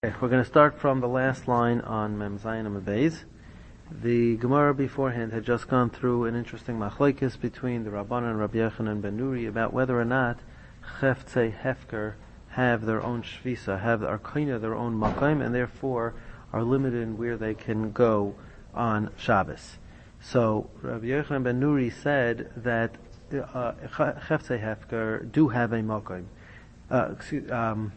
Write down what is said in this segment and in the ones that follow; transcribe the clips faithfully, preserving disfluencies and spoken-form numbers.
We're going to start from the last line on Mem Zayin Amud Beis. The Gemara beforehand had just gone through an interesting machlokes between the Rabbanan and Rabbi Yochanan ben Nuri about whether or not Cheftzei Hefker have their own shvisa, have Arkina their own makaim, and therefore are limited in where they can go on Shabbos. So Rabbi Yochanan ben Nuri said that uh, Cheftzei Hefker do have a makaim. Uh, excuse, um,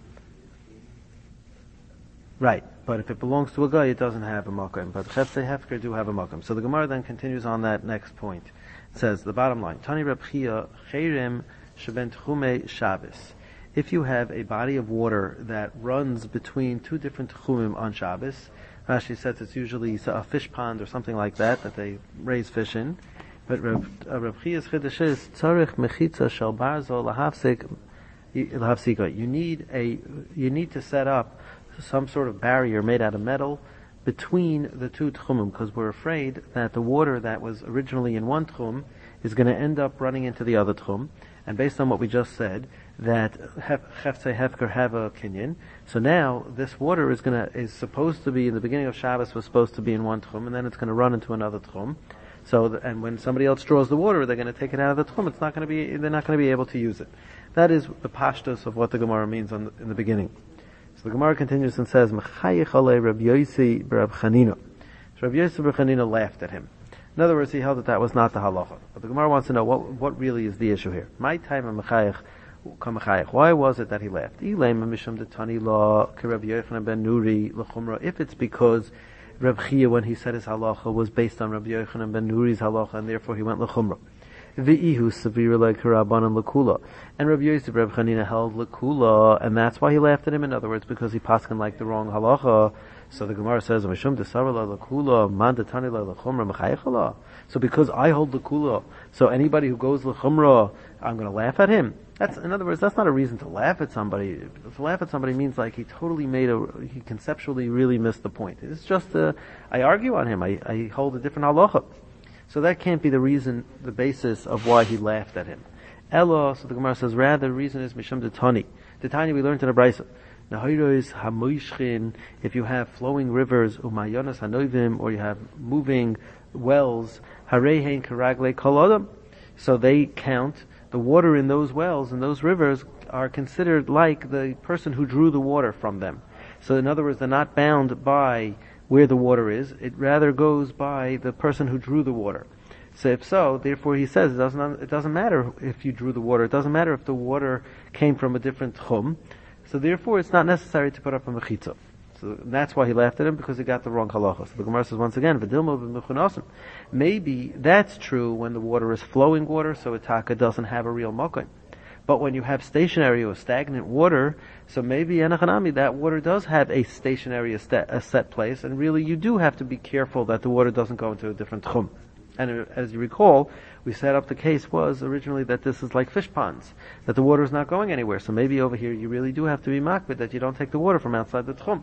Right, but if it belongs to a guy, it doesn't have a makom. But Cheftzei Hefker do have a makom. So the Gemara then continues on that next point. It says, the bottom line, Tani Reb Chia Cherem Sheben Tchume Shabbos. If you have a body of water that runs between two different tchumim on Shabbos, Rashi says it's usually a fish pond or something like that, that they raise fish in. But Reb, uh, Reb Chia's Chiddush is, Tzarech Mechitza Shel Barzo Lahavsik Lahavsika. You need a, you need to set up some sort of barrier made out of metal between the two tchumim, because we're afraid that the water that was originally in one tchum is going to end up running into the other tchum. And based on what we just said, that Cheftzei Hefker have a kinyan, so now this water is going to is supposed to be in the beginning of Shabbos was supposed to be in one tchum, and then it's going to run into another tchum. So, the, and when somebody else draws the water, they're going to take it out of the tchum. It's not going to be, they're not going to be able to use it. That is the pashtus of what the Gemara means on the, in the beginning. So the Gemara continues and says, Mechayich alei Rabbi Yosi b'Rab Chanina. So Rabbi Yosi b'Rab Chanina laughed at him. In other words, he held that that was not the halacha. But the Gemara wants to know what what really is the issue here. My time of Mechayich, Kamechayich. Why was it that he laughed? Ilema mishum detani la Rabbi Yochanan ben Nuri l'chumra. If it's because Reb Chia, when he said his halacha, was based on Rabbi Yochanan ben Nuri's halacha, and therefore he went l'chumra. V'ihu severe like Rabbanan l'kula, and Rabbi Yosef Reb Chanina held l'kula, and that's why he laughed at him. In other words, because he paskin like the wrong halacha. So the Gemara says, "Mishum desara la l'kula, man detani la l'chumra mechayichala." So because I hold l'kula, so anybody who goes l'chumra, I'm going to laugh at him. That's, in other words, that's not a reason to laugh at somebody. To laugh at somebody means like he totally made a, he conceptually really missed the point. It's just, uh, I argue on him. I, I hold a different halacha. So that can't be the reason, the basis of why he laughed at him. Elo, so the Gemara says, rather the reason is Mishum Detani. Detani we learned in the Brisa. Nahiros hamoishchin, if you have flowing rivers, umayonas hanovim, or you have moving wells, harehein karagle kolodam. So they count the water in those wells and those rivers are considered like the person who drew the water from them. So in other words, they're not bound by where the water is, it rather goes by the person who drew the water. So if so, therefore he says it doesn't, it doesn't matter if you drew the water, it doesn't matter if the water came from a different tchum, so therefore it's not necessary to put up a mechitza. So that's why he laughed at him, because he got the wrong halacha. So the Gemara says once again, V'dilmo b'mechunasim. Maybe that's true when the water is flowing water, so a taka doesn't have a real makom. But when you have stationary or stagnant water, so maybe enachanami, that water does have a stationary, a, sta- a set place, and really you do have to be careful that the water doesn't go into a different tchum. And as you recall, we set up the case was originally that this is like fish ponds, that the water is not going anywhere. So maybe over here you really do have to be makbid that you don't take the water from outside the tchum.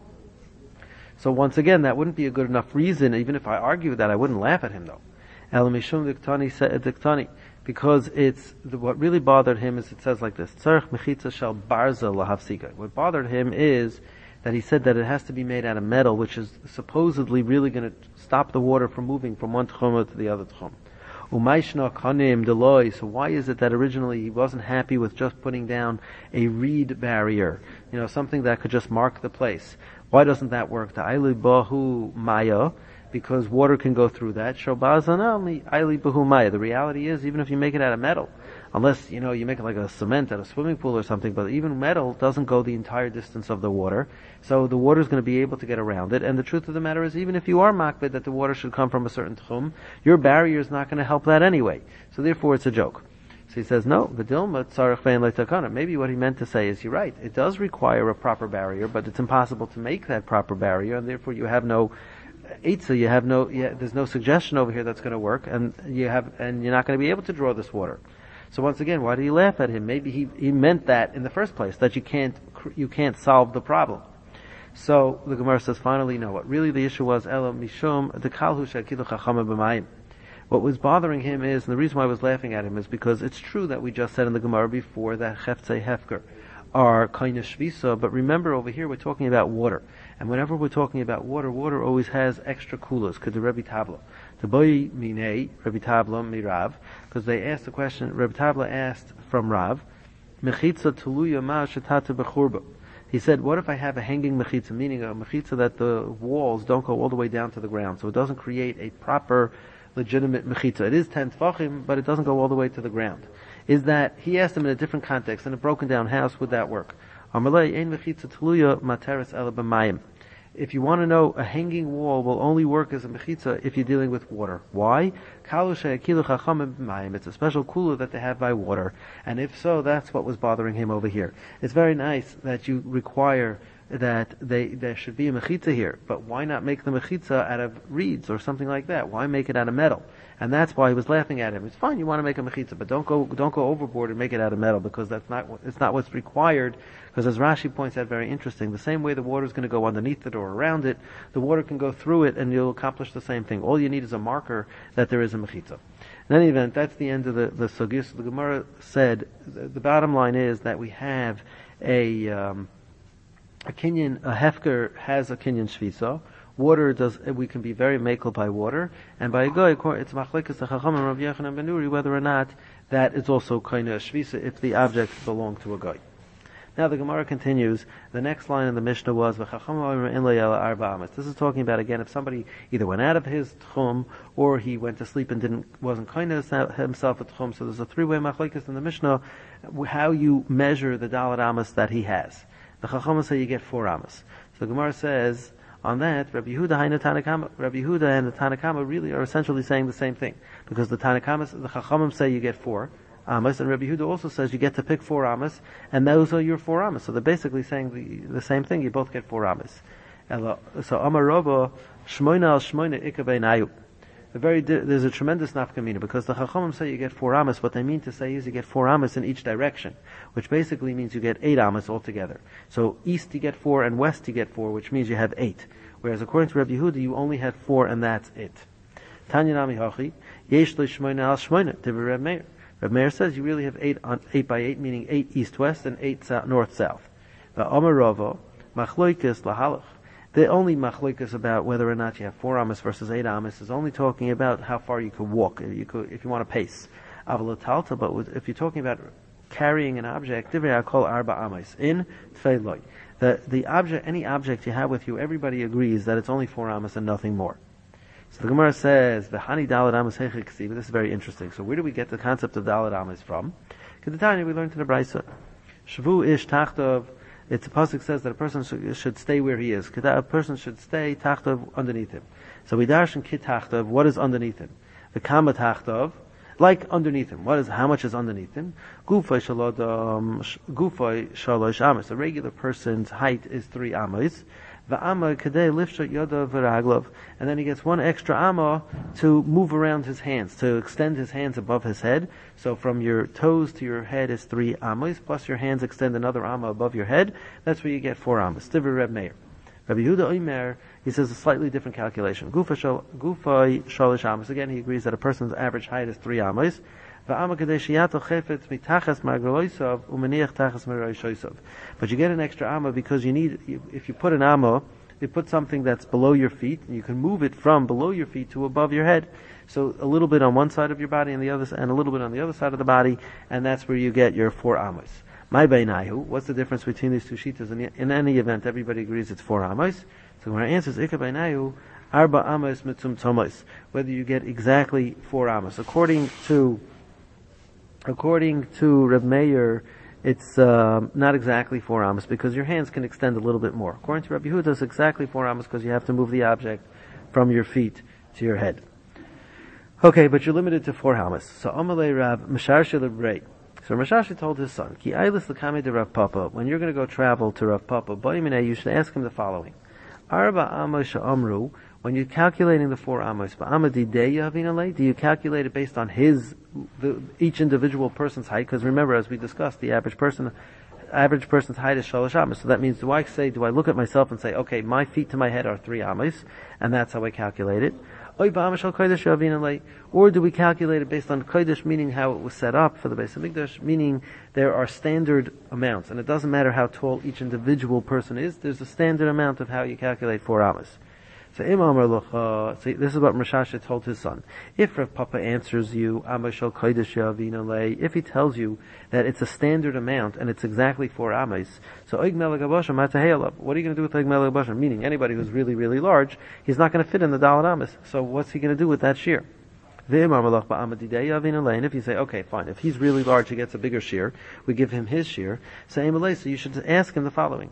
So once again, that wouldn't be a good enough reason, even if I argued that, I wouldn't laugh at him though. El mishum diktani diktani. Because it's, what really bothered him is it says like this, Tzarech mechitza shel barza lahavsika. What bothered him is that he said that it has to be made out of metal, which is supposedly really going to stop the water from moving from one tchum to the other tchum. Umayshna kanim deloy. So why is it that originally he wasn't happy with just putting down a reed barrier? You know, something that could just mark the place. Why doesn't that work? Ta'ili bahu maya. Because water can go through that. The reality is, even if you make it out of metal, unless, you know, you make it like a cement at a swimming pool or something, but even metal doesn't go the entire distance of the water. So the water is going to be able to get around it. And the truth of the matter is, even if you are makbid that the water should come from a certain tchum, your barrier is not going to help that anyway. So therefore it's a joke. So he says, no, v'dilma tzarech ve'en leitakana. Maybe what he meant to say is, you're right, it does require a proper barrier, but it's impossible to make that proper barrier, and therefore you have no Eitzah, you have no, yeah, there's no suggestion over here that's going to work, and you have, and you're not going to be able to draw this water. So once again, why did he laugh at him? Maybe he, he meant that in the first place, that you can't, you can't solve the problem. So the Gemara says, finally, no, what really the issue was, Ela mishum dekalhu shakilu chachama b'mayim. What was bothering him is, and the reason why I was laughing at him is because it's true that we just said in the Gemara before that Cheftzei Hefker are kind of shvisa, but remember over here we're talking about water. And whenever we're talking about water, water always has extra kulas. Could the Rebbe Tabla, the boy minei Rebbe Tabla mirav, because they asked the question. Rebbe Tabla asked from Rav, mechitza tuluya ma shetata bechurba. He said, what if I have a hanging mechitza, meaning a mechitza that the walls don't go all the way down to the ground, so it doesn't create a proper, legitimate mechitza. It is ten tefachim, but it doesn't go all the way to the ground. Is that, he asked him in a different context, in a broken down house, would that work? Amalei ein mechitza tluya materis ela b'mayim. If you want to know, a hanging wall will only work as a mechitza if you're dealing with water. Why? It's a special kula that they have by water. And if so, that's what was bothering him over here. It's very nice that you require that they, there should be a mechitza here. But why not make the mechitza out of reeds or something like that? Why make it out of metal? And that's why he was laughing at him. It's fine, you want to make a mechitza, but don't go, don't go overboard and make it out of metal, because that's not, it's not what's required. Because as Rashi points out, very interesting, the same way the water is going to go underneath it or around it, the water can go through it and you'll accomplish the same thing. All you need is a marker that there is a mechitza. In any event, that's the end of the, the sugis. The Gemara said, the, the bottom line is that we have a, um, a kinyan, a hefker has a kinyan shvisa. Water does, we can be very makel by water, and by a goy, it's machlekes the chacham and Rav Yochanan ben Nuri whether or not that is also kind of a shvisa if the object belonged to a goy. Now the Gemara continues. The next line in the Mishnah was v'chacham in le'ela arba amas. This is talking about again if somebody either went out of his tchum or he went to sleep and didn't wasn't kind of himself at tchum. So there's a three-way machlekes in the Mishnah how you measure the dalat amas that he has. The chacham say you get four amas. So the Gemara says. On that, Rabbi Yehuda and Tanakama, Rabbi Yehuda and the Tanakama really are essentially saying the same thing, because the Tanakamas, the Chachamim say you get four amas, and Rabbi Yehuda also says you get to pick four amas, and those are your four amas. So they're basically saying the, the same thing. You both get four amas. So Amar Rava Shmoina al Shmoina Ikabein Ayu. Very there's a tremendous nafkamina, because the Chachamim say you get four amas. What they mean to say is you get four amas in each direction, which basically means you get eight amas altogether. So east you get four and west you get four, which means you have eight. Whereas according to Rabbi Yehuda, you only had four and that's it. Tanya Nami Hachi, Yesh Li Shmoina al Shmoina, Divrei Reb Meir. Reb Meir says you really have eight on eight by eight, meaning eight east west and eight south, north south. The Amar Rava Machloikis Lahalach. The only machlokas about whether or not you have four amas versus eight amas is only talking about how far you could walk, you could, if you want to pace. Avalatalta, but with, if you're talking about carrying an object, divrei akol arba amas in tfeiloi. The the object, any object you have with you, everybody agrees that it's only four amas and nothing more. So the Gemara says the hani dalad amas heichik. This is very interesting. So where do we get the concept of dalad amas from? Kedetanya, we learned in the Brisa. Shavu ish tachtov. It's a pasuk says that a person should, should stay where he is. A person should stay tachtov underneath him. So we darshan kit tachtov. What is underneath him? The kama tachtov, like underneath him. What is? How much is underneath him? Gufay shalodam gufay shalosh amas. A regular person's height is three amas. Va'ama kadei lifshat yoda v'raglov, and then he gets one extra amma to move around his hands, to extend his hands above his head. So from your toes to your head is three ammas, plus your hands extend another amma above your head. That's where you get four ammas. Divrei Reb Meir. Rabbi Yehuda Omer, he says a slightly different calculation. Gufay shalish ammas. Again, he agrees that a person's average height is three ammas. But you get an extra amma because you need, if you put an amma, you put something that's below your feet, and you can move it from below your feet to above your head. So a little bit on one side of your body and the other, and a little bit on the other side of the body, and that's where you get your four ammas. My beinayu, what's the difference between these two shitas? In, in any event, everybody agrees it's four ammas. So when our answer is ikka beinayu, arba ammas mitzum tomos, whether you get exactly four ammas. According to According to Reb Meir, it's uh, not exactly four amas because your hands can extend a little bit more. According to Rabbi Yehuda, it's exactly four amas because you have to move the object from your feet to your head. Okay, but you're limited to four amas. So Amalei Rav Mesharshe Lebrei. So Mesharshe told his son, Ki Eilis L'Kamei de Rav Papa. When you're going to go travel to Rav Papa, Boimine, you should ask him the following: Arba Amos Sha'amru. When you're calculating the four amos, do you calculate it based on his, the, each individual person's height? Because remember, as we discussed, the average person, average person's height is shalosh amos. So that means, do I say, do I look at myself and say, okay, my feet to my head are three amos, and that's how I calculate it? Or do we calculate it based on kodesh, meaning how it was set up for the Beis Hamikdash, meaning there are standard amounts, and it doesn't matter how tall each individual person is, there's a standard amount of how you calculate four amas. So so this is what Rashasha told his son. If Rav Papa answers you, if he tells you that it's a standard amount and it's exactly four amas, so what are you going to do with Oig Melech Bashan? Meaning anybody who's really, really large, he's not going to fit in the Dalet amas. So what's he going to do with that shear? And if you say, okay, fine, if he's really large, he gets a bigger shear, we give him his shear. So you should ask him the following.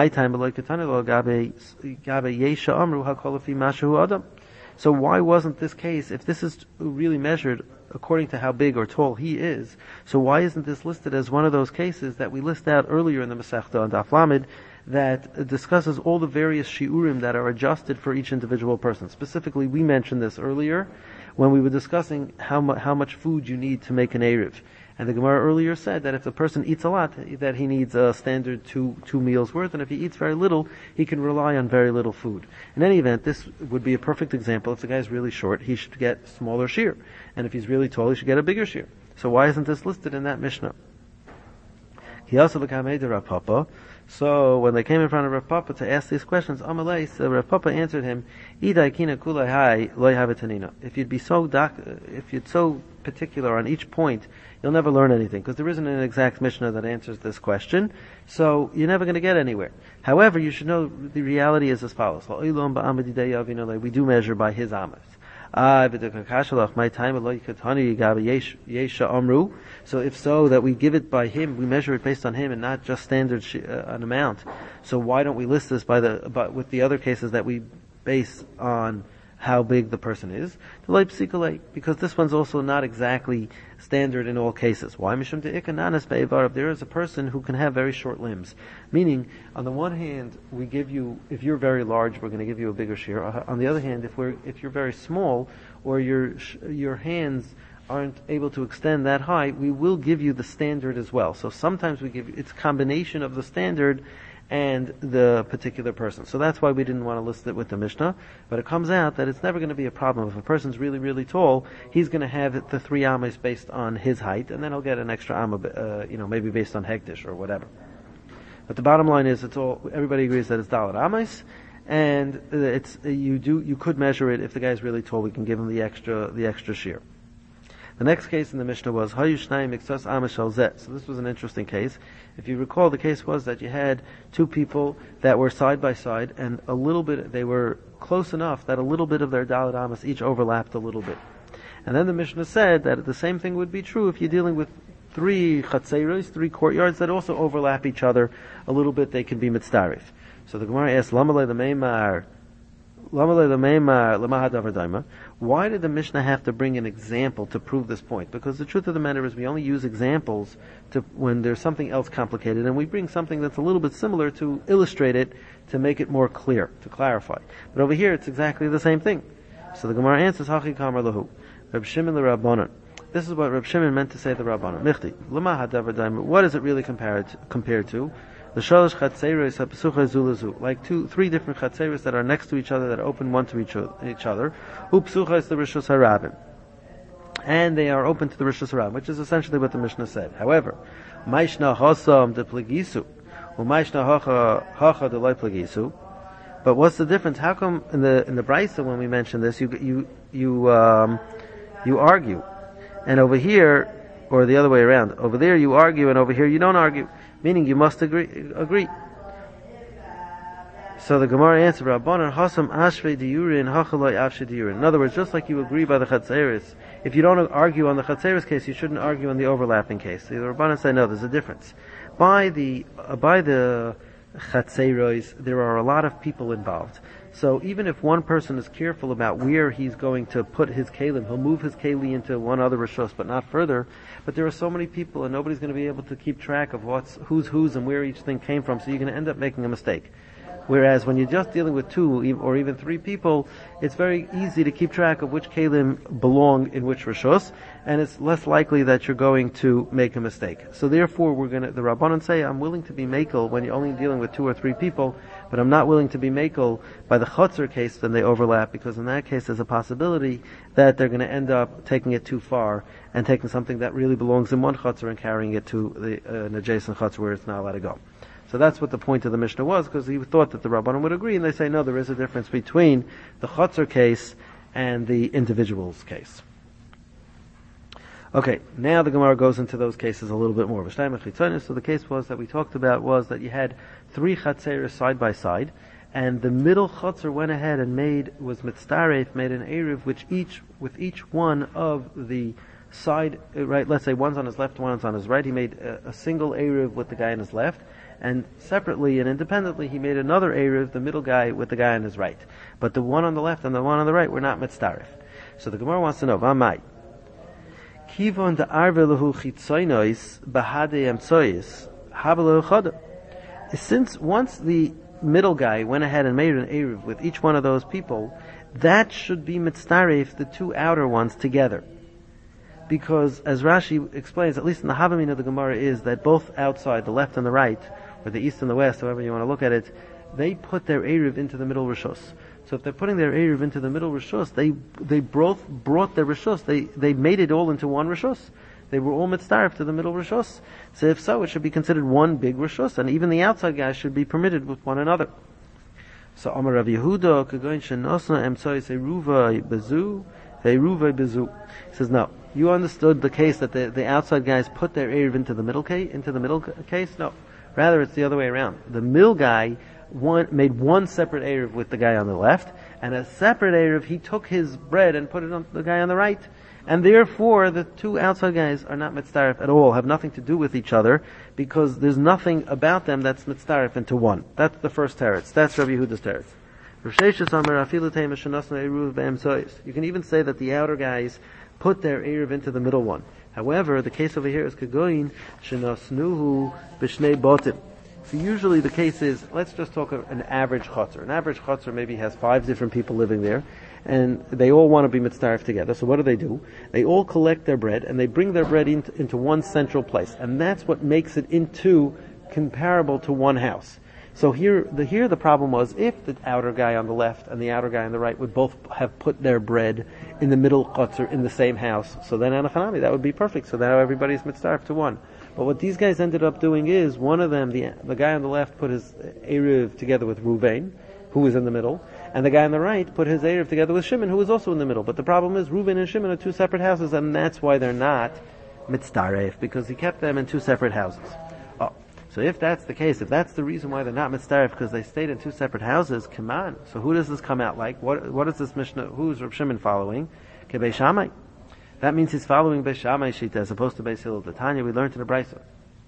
So why wasn't this case, if this is really measured according to how big or tall he is, so why isn't this listed as one of those cases that we list out earlier in the Masechta on Daf Lamed that discusses all the various shiurim that are adjusted for each individual person? Specifically, we mentioned this earlier when we were discussing how, mu- how much food you need to make an Erev. And the Gemara earlier said that if the person eats a lot, that he needs a standard two, two meals worth, and if he eats very little, he can rely on very little food. In any event, this would be a perfect example. If the guy's really short, he should get smaller shear. And if he's really tall, he should get a bigger shear. So why isn't this listed in that Mishnah? He also became a Rav Papa. So when they came in front of Rav Papa to ask these questions, Amalei, so Rav Papa answered him, If you'd be so doc, if you'd so particular on each point, you'll never learn anything, because there isn't an exact Mishnah that answers this question, so you're never going to get anywhere. However, you should know the reality is as follows. We do measure by his amas. So if so, that we give it by him, we measure it based on him and not just standard sh- uh, an amount. So why don't we list this by the by, with the other cases that we base on how big the person is? Because this one's also not exactly standard in all cases. Why? If there is a person who can have very short limbs, meaning on the one hand we give you, if you're very large, we're going to give you a bigger share. On the other hand, if we're if you're very small or your your hands aren't able to extend that high, we will give you the standard as well. So sometimes we give you, it's a combination of the standard and the particular person. So that's why we didn't want to list it with the Mishnah. But it comes out that it's never going to be a problem. If a person's really, really tall, he's going to have the three amas based on his height, and then he'll get an extra amma, uh, you know, maybe based on hektish or whatever. But the bottom line is, it's all, everybody agrees that it's dalet amas, and it's, you do, you could measure it. If the guy's really tall, we can give him the extra, the extra shear. The next case in the Mishnah was Hayu Shnayim Miksos Amos Shel Zeh. So this was an interesting case. If you recall, the case was that you had two people that were side by side, and a little bit, they were close enough that a little bit of their Dalet Amos each overlapped a little bit. And then the Mishnah said that the same thing would be true if you're dealing with three chatzeiros, three courtyards that also overlap each other a little bit. They can be mitzdarif. So the Gemara asked, Lamalei the Meimar. Why did the Mishnah have to bring an example to prove this point? Because the truth of the matter is we only use examples to when there's something else complicated, and we bring something that's a little bit similar to illustrate it, to make it more clear, to clarify. But over here it's exactly the same thing. So the Gemara answers, Hachi Kamar Lahu, Reb Shimon the Rabbanon. This is what Reb Shimon meant to say to the Rabbanon. Michti, Lama Hadavar Daima. What is it really compared compared to? The shalosh chatzeros hapsucha zulazu, like two, three different chatzeros that are next to each other, that open one to each, each other. Upsucha is the rishus harabim, and they are open to the rishus harabim, which is essentially what the Mishnah said. However, maishna hasam de plagisu, or maishna hacha hacha de loy plagisu. But what's the difference? How come in the in the Brisa when we mention this, you you you um, you argue, and over here, or the other way around, over there you argue, and over here you don't argue. Meaning you must agree. agree. So the Gemara answered, Rabbanan hasam ashrei diurin hachaloi avshei diurin. In other words, just like you agree by the chatzeris, if you don't argue on the chatzeris case, you shouldn't argue on the overlapping case. The Rabbanan say no, there's a difference. By the uh, by the chatzeros, there are a lot of people involved. So even if one person is careful about where he's going to put his kalim, he'll move his keli into one other rishos, but not further. But there are so many people, and nobody's going to be able to keep track of what's who's whose and where each thing came from. So you're going to end up making a mistake. Whereas when you're just dealing with two or even three people, it's very easy to keep track of which kalim belong in which rishos, and it's less likely that you're going to make a mistake. So therefore, we're going to, the Rabbanan say, I'm willing to be makel when you're only dealing with two or three people, but I'm not willing to be makel by the chotzer case, then they overlap, because in that case there's a possibility that they're going to end up taking it too far and taking something that really belongs in one chotzer and carrying it to the, uh, an adjacent chotzer where it's not allowed to go. So that's what the point of the Mishnah was, because he thought that the Rabbanim would agree, and they say no, there is a difference between the chotzer case and the individual's case. Okay, now the Gemara goes into those cases a little bit more. So the case was that we talked about was that you had three chatzeros side by side, and the middle chatzer went ahead and made, was mitzdaref, made an eruv, which each, with each one of the side, right, let's say one's on his left, one's on his right, he made a, a single eruv with the guy on his left, and separately and independently he made another eruv, the middle guy with the guy on his right. But the one on the left and the one on the right were not mitzdaref. So the Gemara wants to know, V'amai, Kivon de arvelahu chitzoinois bahade emtsois habelo choda. Since once the middle guy went ahead and made an eruv with each one of those people, that should be mitzdaref, the two outer ones together. Because, as Rashi explains, at least in the Havamin of the Gemara, is that both outside, the left and the right, or the east and the west, however you want to look at it, they put their eruv into the middle rishus. So if they're putting their eruv into the middle rishus, they they both brought their rishus. They they made it all into one rishus. They were all mitzdaref to the middle rishus. So if so, it should be considered one big rishus, and even the outside guys should be permitted with one another. So Amar Rav Yehuda kagoin shenosna emtsois eruva bezu ve'eruva bezu. He says no. You understood the case that the the outside guys put their eruv into the middle case into the middle case. No, rather it's the other way around. The middle guy One, made one separate eruv with the guy on the left, and a separate eruv, he took his bread and put it on the guy on the right. And therefore, the two outside guys are not mitzdaref at all, have nothing to do with each other, because there's nothing about them that's mitzdaref into one. That's the first teretz. That's Rabbi Yehuda's teretz. You can even say that the outer guys put their eruv into the middle one. However, the case over here is kagoin shenosnuhu b'shnei botim. So usually the case is, let's just talk of an average chotzer. An average chotzer maybe has five different people living there, and they all want to be mitzdaref together. So what do they do? They all collect their bread, and they bring their bread into, into one central place. And that's what makes it into comparable to one house. So here the, here the problem was, if the outer guy on the left and the outer guy on the right would both have put their bread in the middle chotzer in the same house, so then anachanami, that would be perfect. So now everybody's mitzdaref to one. But what these guys ended up doing is, one of them, the the guy on the left, put his eruv together with Ruvain, who was in the middle, and the guy on the right put his eruv together with Shimon, who was also in the middle. But the problem is, Ruvain and Shimon are two separate houses, and that's why they're not mitzdaref, because he kept them in two separate houses. Oh, so if that's the case, if that's the reason why they're not mitzdaref, because they stayed in two separate houses, come on. So who does this come out like? What what is this Mishnah? Who's Reb Shimon following? Kebei Shammai. That means he's following Beis Shammai Shita as opposed to Beis Hillel. The Tanya we learned in the Brisa.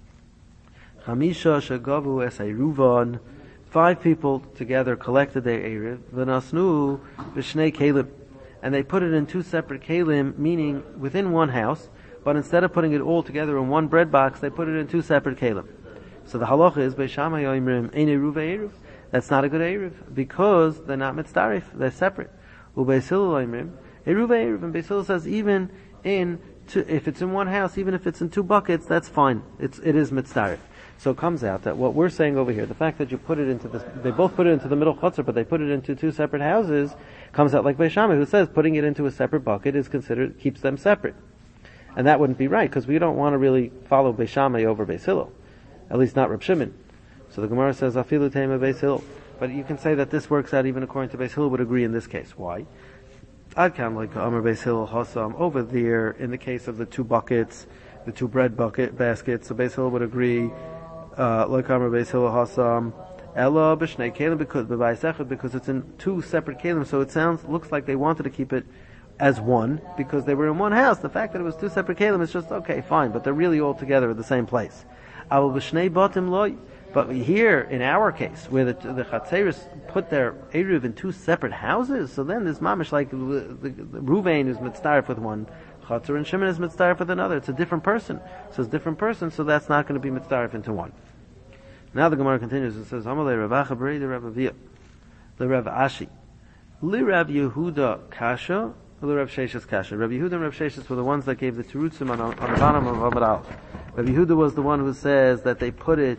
Chamisha shegavu es eruvan. Five people together collected their eruv. V'nasnu b'shnei kelim, and they put it in two separate kelim, meaning within one house. But instead of putting it all together in one bread box, they put it in two separate kelim. So the halacha is Beis Shammai oimrim ein eruv eruv. That's not a good eruv because they're not mitzdarif. They're separate. Ubeis Hillel oimrim. Eruv eruv, and Beis Hillel says even in two, if it's in one house, even if it's in two buckets, that's fine. It's it is mitzdarif. So it comes out that what we're saying over here, the fact that you put it into this, they both put it into the middle chotzer, but they put it into two separate houses, comes out like Beis Shammai, who says putting it into a separate bucket is considered keeps them separate, and that wouldn't be right because we don't want to really follow Beis Shammai over Beis Hillel, at least not Reb Shimon. So the Gemara says afilu tema Beis Hillel, but you can say that this works out even according to Beis Hillel would agree in this case. Why? Adkam like Amar Beis Hillel Hassam over there in the case of the two buckets, the two bread bucket baskets. So Beis Hillel would agree uh, like Amar Beis Hillel Hassam Ella b'shnei kelim because because it's in two separate kelim. So it sounds looks like they wanted to keep it as one because they were in one house. The fact that it was two separate kelim is just okay, fine, but they're really all together at the same place. Avol b'shnei batim loy. But here, in our case, where the, the Chatzeris put their eruv in two separate houses, so then there's mamish like the, the, the Ruvain is mitzdaref with one Chatzer and Shimon is mitzdaref with another. It's a different person. So it's a different person, so that's not going to be mitzdaref into one. Now the Gemara continues and says, Amalei Rav Acha B'rei the Rav Aviyah, the Rav Ashi, Li Rav Yehuda Kasha, Li Rav Sheshes Kasha. Rav Yehuda and Rav Sheshes were the ones that gave the terutzim on, on the bottom of Amud Aleph. Rav Yehuda was the one who says that they put it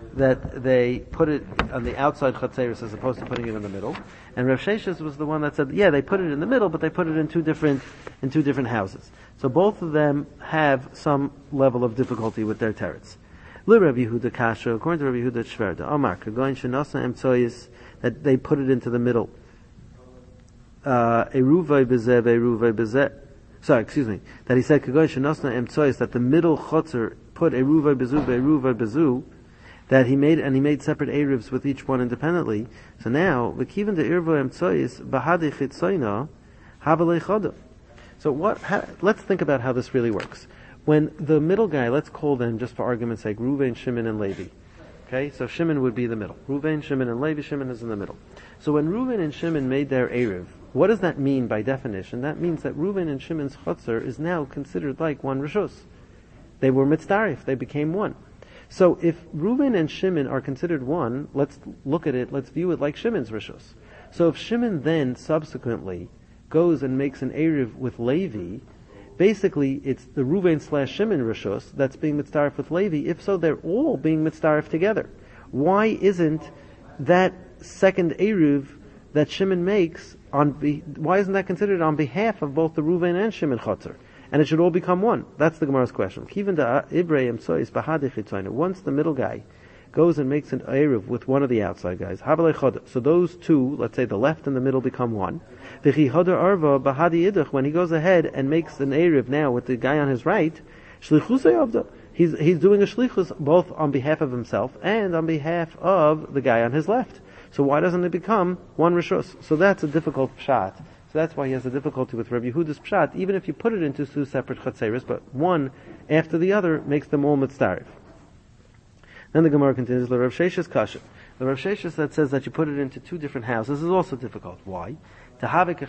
that they put it on the outside Chatzeris as opposed to putting it in the middle. And Rav Sheshes was the one that said, yeah, they put it in the middle, but they put it in two different, in two different houses. So both of them have some level of difficulty with their teretz. Li Rav Yehuda Kasha, according to Rav Yehuda Shverda, Amar, Kagoin Shenasa Emtsoyis, that they put it into the middle. Uh, Eruvay Bezeh, Eruvay Bezeh. Sorry, excuse me. That he said, Kagoin Shenasa Emtsoyis, that the middle chotzer put Eruvay Bezu, Eruvay Bezu, that he made, and he made separate Eruvs with each one independently. So now, V'kiven de Eruvay Emtsoyis, Bahadi Chitzoyna, Havalei Chodah. So what, how, let's think about how this really works. When the middle guy, let's call them, just for argument's sake, Reuven, Shimon, and Levi. Okay, so Shimon would be the middle. Reuven, Shimon, and Levi, Shimon is in the middle. So when Reuven and Shimon made their Eruv, what does that mean by definition? That means that Reuven and Shimon's Chotzer is now considered like one Rishus. They were mitzdarif, they became one. So if Reuven and Shimon are considered one, let's look at it, let's view it like Shimon's Rishus. So if Shimon then subsequently goes and makes an Eruv with Levi, basically it's the Reuven slash Shimon Rishus that's being mitzdarif with Levi. If so, they're all being mitzdarif together. Why isn't that second Eruv that Shimon makes on be, why isn't that considered on behalf of both the Reuven and Shimon Chotzer? And it should all become one. That's the Gemara's question. Once the middle guy goes and makes an Eruv with one of the outside guys, so those two, let's say the left and the middle, become one. When he goes ahead and makes an Eruv now with the guy on his right, he's, he's doing a shlichus both on behalf of himself and on behalf of the guy on his left. So why doesn't it become one Rishus? So that's a difficult pshat. So that's why he has a difficulty with Rabbi Yehuda's pshat, even if you put it into two separate chatzeris, but one after the other makes them all mitzdarif. Then the Gemara continues, the Rav Sheshes kasha. The Rav Sheshes that says that you put it into two different houses is also difficult. Why? So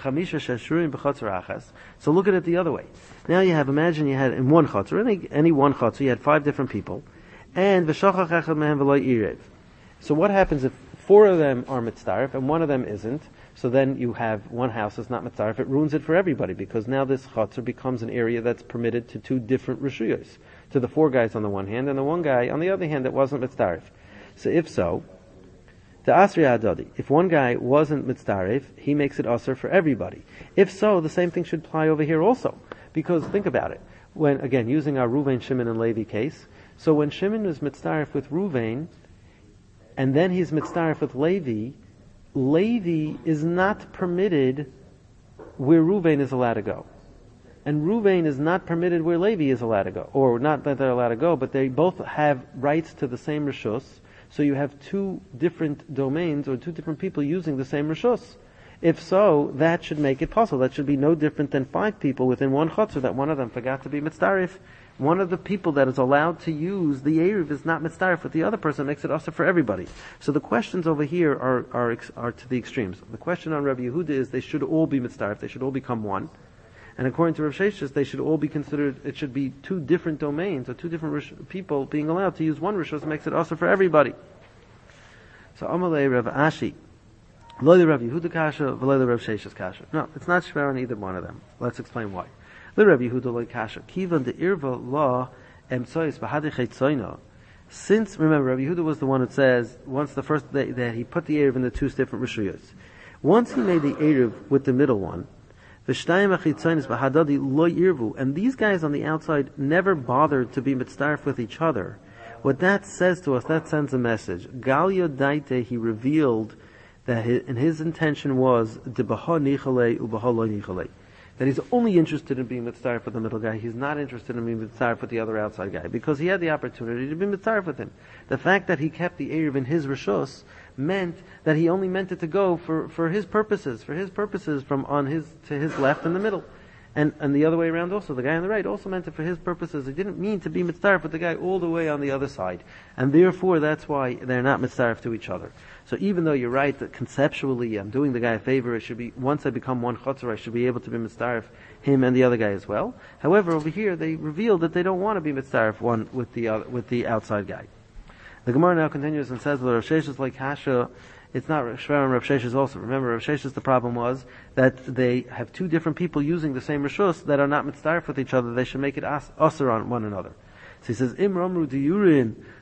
look at it the other way. Now you have, imagine you had in one chatzor, any, any one chatzor, you had five different people, and v'shachach echad mehem v'lo irev. So what happens if four of them are mitzdarif and one of them isn't? So then you have one house that's not mitzdarif. It ruins it for everybody because now this chatzor becomes an area that's permitted to two different rishuyos, to the four guys on the one hand and the one guy on the other hand that wasn't mitzdarif. So if so, the asri adadi, if one guy wasn't mitzdarif, he makes it asr for everybody. If so, the same thing should apply over here also. Because think about it. When, again, using our Reuven, Shimon, and Levi case, so when Shimon was mitzdarif with Reuven, and then he's mitzdarif with Levi, Levi is not permitted where Reuven is allowed to go. And Reuven is not permitted where Levi is allowed to go. Or not that they're allowed to go, but they both have rights to the same Rishus. So you have two different domains or two different people using the same Rishus. If so, that should make it possible. That should be no different than five people within one chutzner that one of them forgot to be mitzdarif. One of the people that is allowed to use the Eruv is not mitzdarif, but the other person makes it also for everybody. So the questions over here are, are, are to the extremes. The question on Rabbi Yehuda is they should all be mitzdarif, they should all become one. And according to Rav Sheshes, they should all be considered, it should be two different domains, or two different rish, people being allowed to use one Rishos makes it also for everybody. So Amalei Rav Ashi, Lo the Rav Yehuda kasha, v'lo the Rav Sheshes kasha. No, it's not shver on either one of them. Let's explain why. The Rabbi Yehuda lo kasha. Kivan de irva law emtsois b'hadei chetzoino. Since, remember, Rabbi Yehuda was the one that says, once the first, that, that he put the Eruv in the two different Rishuyos. Once he made the Eruv with the middle one, v'shtayim achitzoinis b'hadadi lo irvu, and these guys on the outside never bothered to be mitzdarif with each other. What that says to us, that sends a message. Galio daite, he revealed that his, and his intention was, de b'ha nichale u'b'ha lo nichale. That he's only interested in being mitzdarif with the middle guy. He's not interested in being mitzdarif with the other outside guy because he had the opportunity to be mitzdarif with him. The fact that he kept the Eruv in his rishos meant that he only meant it to go for, for his purposes, for his purposes from on his to his left and the middle. And and the other way around also. The guy on the right also meant it for his purposes. He didn't mean to be mitzdarif with the guy all the way on the other side. And therefore that's why they're not mitzdarif to each other. So even though you're right that conceptually I'm doing the guy a favor, it should be, once I become one chutzner, I should be able to be mitzdarif him and the other guy as well. However, over here they revealed that they don't want to be mitzdarif one with the other, with the outside guy. The Gemara now continues and says, well, Rav Sheshes like Hasha, it's not Shver and Rav Sheshes also. Remember, Rav Sheshes, the problem was that they have two different people using the same Rishus that are not mitzdarif with each other. They should make it as, aser on one another. So he says, Im Ramru Diyurin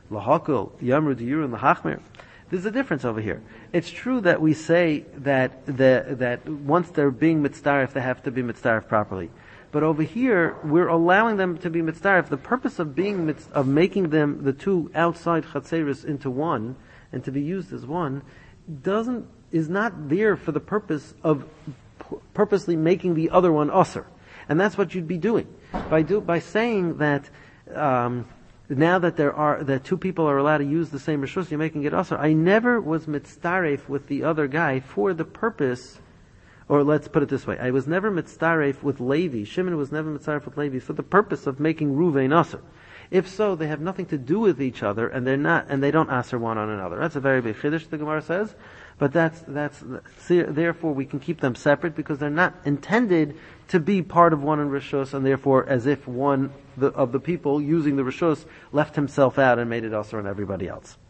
Lahakul, Yamru Diyurun Lahachmir. There's a difference over here. It's true that we say that the, that once they're being mitzdarif, they have to be mitzdarif properly. But over here, we're allowing them to be mitzdarif. The purpose of being mitz, of making them, the two outside chatzeris, into one, and to be used as one, doesn't, is not there for the purpose of p- purposely making the other one usher. And that's what you'd be doing. By do, by saying that, um, now that there are, that two people are allowed to use the same rishus, you're making it usher. I never was mitzdaref with the other guy for the purpose, or let's put it this way, I was never mitzdaref with Levi, Shimon was never mitzdaref with Levi for the purpose of making Ruvain usher. If so, they have nothing to do with each other, and they're not, and they don't answer one on another. That's a very big chiddush, the Gemara says, but that's, that's, therefore we can keep them separate because they're not intended to be part of one in Rishus, and therefore as if one the, of the people using the Rishus left himself out and made it also on everybody else.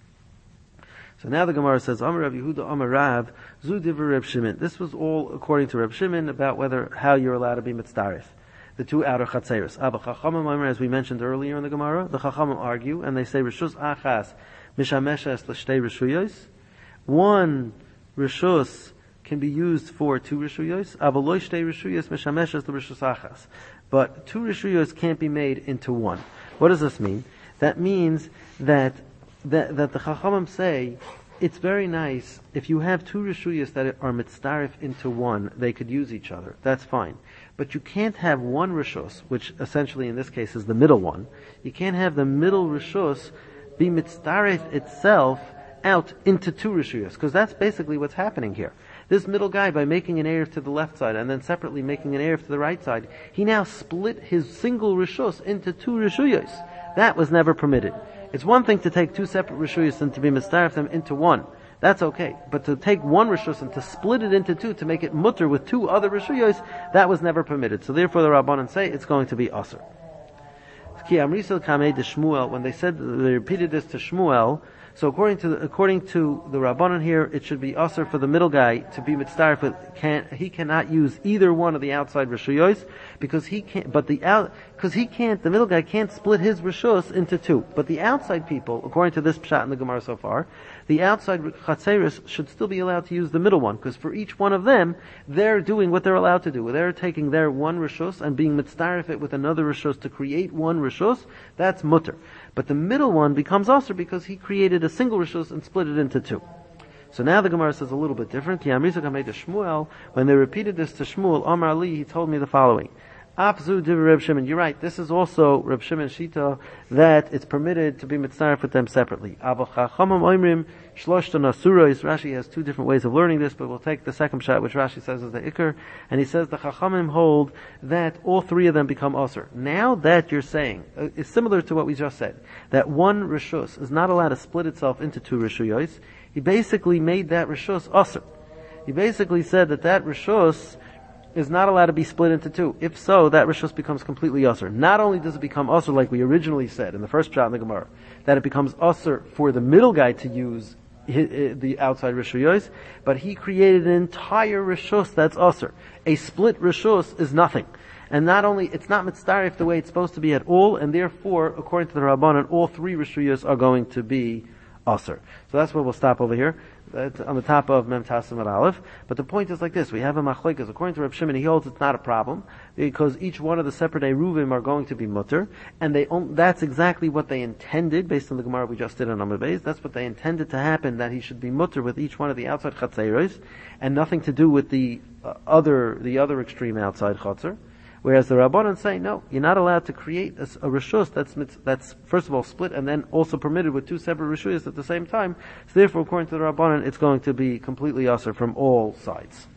So now the Gemara says, Amar Rav Yehuda, Amar Rav, Zu Divrei Reb Shimon. This was all according to Reb Shimon about whether, how you're allowed to be mitzdarif. The two outer chatzeros. Abba Chachamim, as we mentioned earlier in the Gemara, the Chachamim argue, and they say, Rishus achas, mishameshes l'shtei rishuyos. One rishus can be used for two rishuyos. Abba lo shtei rishuyos, mishameshes l'rishus achas. But two rishuyos can't be made into one. What does this mean? That means that, that, that the Chachamim say, it's very nice, if you have two rishuyos that are mitzdarif into one, they could use each other. That's fine. But you can't have one rishus, which essentially in this case is the middle one. You can't have the middle rishus be mitzdarif itself out into two rishuyos, because that's basically what's happening here. This middle guy, by making an erev to the left side and then separately making an erev to the right side, he now split his single rishus into two rishuyos. That was never permitted. It's one thing to take two separate rishuyos and to be mitzdarif them into one. That's okay. But to take one rishus and to split it into two, to make it mutter with two other rishuyos, that was never permitted. So therefore the Rabbanan say it's going to be asr. When they said, they repeated this to Shmuel, so according to the, according to the Rabbanan here, it should be asr for the middle guy to be mitzdarif, but can, he cannot use either one of the outside rishuyos, because he can't, but the out, because he can't, the middle guy can't split his rishus into two. But the outside people, according to this pshat in the Gemara so far, the outside chatzeris should still be allowed to use the middle one, because for each one of them, they're doing what they're allowed to do. They're taking their one rishus and being mitzdarif it with another rishus to create one rishus. That's mutter. But the middle one becomes asr because he created a single rishus and split it into two. So now the Gemara says a little bit different. Shmuel, when they repeated this to Shmuel, Amar li, he told me the following. Afzu div Reb Shimon. You're right. This is also Reb Shimon Shita, that it's permitted to be mitzdarif with them separately. Rashi has two different ways of learning this, but we'll take the second shot, which Rashi says is the ikar, and he says the Chachamim hold that all three of them become asr. Now that you're saying, uh, it's similar to what we just said, that one rishus is not allowed to split itself into two rishuyos. He basically made that rishus asr. He basically said that that rishus is not allowed to be split into two. If so, that rishus becomes completely usr. Not only does it become usr like we originally said in the first shot in the Gemara, that it becomes usr for the middle guy to use his, the outside rishuyos, but he created an entire rishus that's usr. A split rishus is nothing. And not only, it's not mitzdarif the way it's supposed to be at all, and therefore, according to the Rabbanan, all three rishuyos are going to be usr. So that's where we'll stop over here. That's on the top of Mem Tasim at Aleph. But the point is like this: we have a machlekes. According to Reb Shimon, he holds it's not a problem because each one of the separate eruvim are going to be mutter, and they that's exactly what they intended based on the Gemara we just did on Amud Beis. That's what they intended to happen, that he should be mutter with each one of the outside chatzeros, and nothing to do with the uh, other the other extreme outside chatzer. Whereas the Rabbanan say, no, you're not allowed to create a, a rishus that's, that's first of all split and then also permitted with two separate rishus at the same time. So therefore, according to the Rabbanan, it's going to be completely usher from all sides.